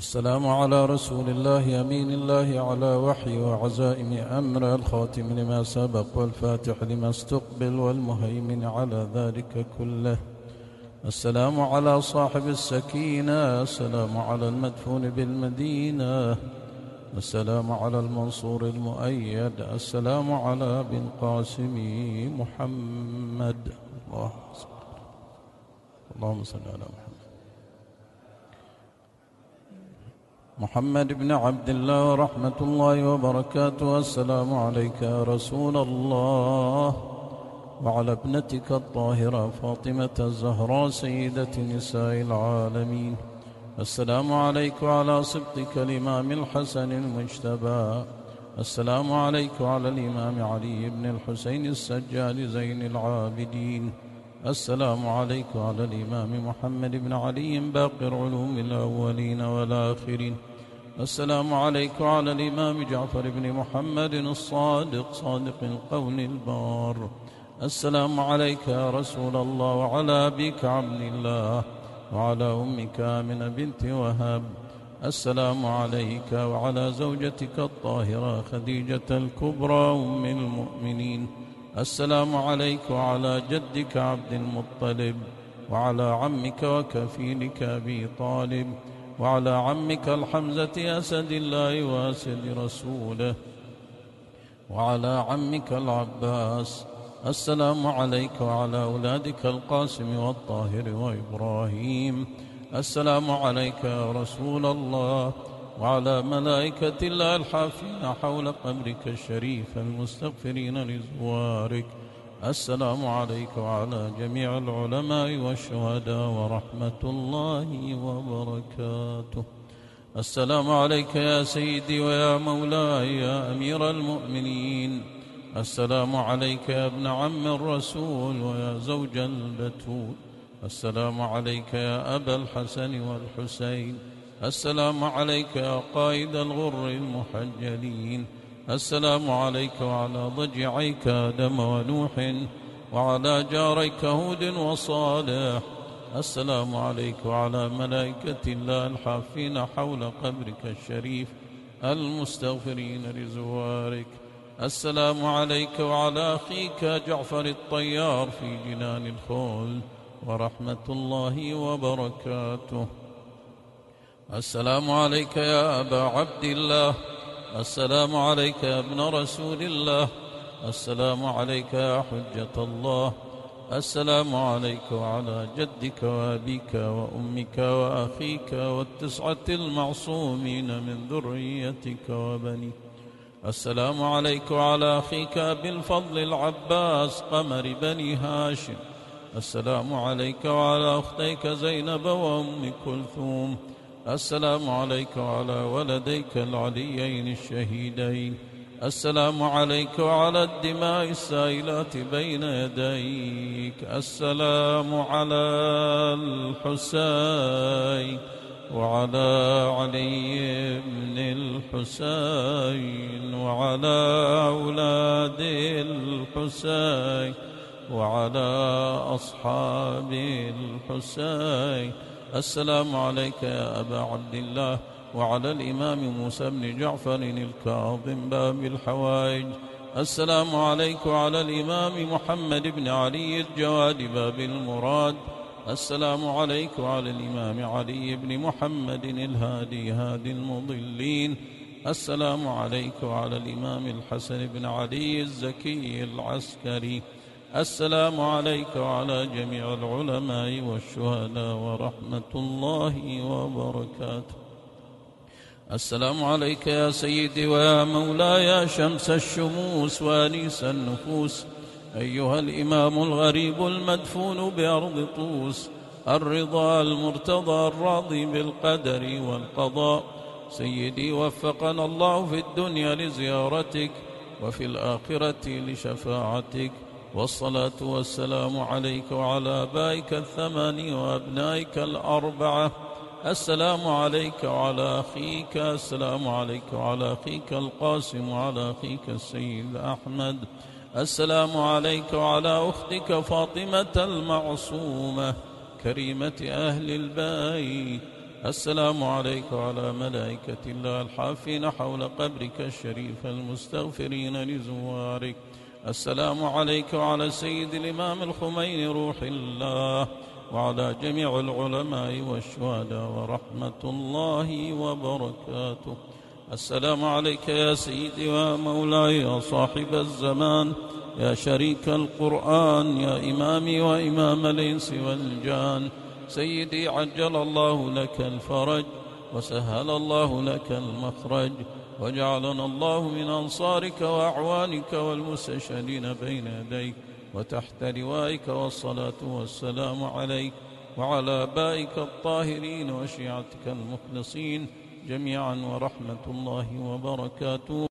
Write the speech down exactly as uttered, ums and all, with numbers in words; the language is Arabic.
السلام على رسول الله أمين الله على وحي وعزائم أمر الخاتم لما سبق والفاتح لما استقبل والمهيمن على ذلك كله. السلام على صاحب السكينة، السلام على المدفون بالمدينة، السلام على المنصور المؤيد، السلام على بن قاسم محمد. اللهم صل على محمد. محمد بن عبد الله ورحمة الله وبركاته. السلام عليك يا رسول الله وعلى ابنتك الطاهرة فاطمة الزهراء سيدة نساء العالمين. السلام عليك وعلى سبطك الإمام الحسن المجتبى. السلام عليك وعلى الإمام علي بن الحسين السجاد زين العابدين. السلام عليك وعلى الإمام محمد بن علي باقر علوم الأولين والآخرين. السلام عليك وعلى الإمام جعفر بن محمد الصادق صادق القول البار. السلام عليك يا رسول الله وعلى أبيك عبد الله وعلى أمك آمنة بنت وهب. السلام عليك وعلى زوجتك الطاهرة خديجة الكبرى أم المؤمنين. السلام عليك وعلى جدك عبد المطلب وعلى عمك وكفيلك أبي طالب وعلى عمك الحمزة أسد الله وأسد رسوله وعلى عمك العباس. السلام عليك وعلى أولادك القاسم والطاهر وإبراهيم. السلام عليك يا رسول الله وعلى ملائكة الله الحافين حول قبرك الشريف المستغفرين لزوارك. السلام عليك وعلى جميع العلماء والشهداء ورحمة الله وبركاته. السلام عليك يا سيدي ويا مولاي يا أمير المؤمنين. السلام عليك يا ابن عم الرسول ويا زوج البتول. السلام عليك يا أبا الحسن والحسين. السلام عليك يا قائد الغر المحجلين. السلام عليك وعلى ضجعيك آدم ونوح وعلى جاريك هود وصالح. السلام عليك وعلى ملائكة الله الحافين حول قبرك الشريف المستغفرين لزوارك. السلام عليك وعلى أخيك جعفر الطيار في جنان الخلد ورحمة الله وبركاته. السلام عليك يا أبا عبد الله. السلام عليك يا ابن رسول الله. السلام عليك يا حجة الله. السلام عليك وعلى جدك وأبيك وأمك وأخيك والتسعة المعصومين من ذريتك وبنيك. السلام عليك وعلى أخيك أبي الفضل العباس قمر بني هاشم. السلام عليك وعلى أختيك زينب وأم كلثوم. السلام عليك وعلى ولديك العليين الشهيدين. السلام عليك وعلى الدماء السائلات بين يديك. السلام على الحسين وعلى علي بن الحسين وعلى أولاد الحسين وعلى أصحاب الحسين. السلام عليك يا أبا عبد الله وعلى الإمام موسى بن جعفر الكاظم باب الحوائج. السلام عليك وعلى الإمام محمد بن علي الجواد باب المراد. السلام عليك وعلى الإمام علي بن محمد الهادي هادي المضلين. السلام عليك وعلى الإمام الحسن بن علي الزكي العسكري. السلام عليك وعلى جميع العلماء والشهداء ورحمة الله وبركاته. السلام عليك يا سيدي ويا مولاي يا شمس الشموس وانيس النفوس. أيها الإمام الغريب المدفون بأرض طوس. الرضا المرتضى الراضي بالقدر والقضاء. سيدي وفقنا الله في الدنيا لزيارتك وفي الآخرة لشفاعتك. والصلاة والسلام عليك وعلى آبائك الثمان وأبنائك الأربعة. السلام عليك وعلى أخيك. السلام عليك وعلى أخيك القاسم وعلى أخيك السيد أحمد. السلام عليك وعلى أختك فاطمة المعصومة كريمة أهل البيت. السلام عليك وعلى ملائكة الله الحافين حول قبرك الشريف المستغفرين لزوارك. السلام عليك وعلى سيد الإمام الخميني روح الله وعلى جميع العلماء والشهداء ورحمة الله وبركاته. السلام عليك يا سيدي ومولاي يا صاحب الزمان، يا شريك القرآن، يا إمامي وإمام الإنس والجان. سيدي عجل الله لك الفرج وسهل الله لك المخرج، وجعلنا الله من أنصارك وأعوانك والمستشهدين بين يديك وتحت لوائك، والصلاة والسلام عليك وعلى آبائك الطاهرين وشيعتك المخلصين جميعا ورحمة الله وبركاته.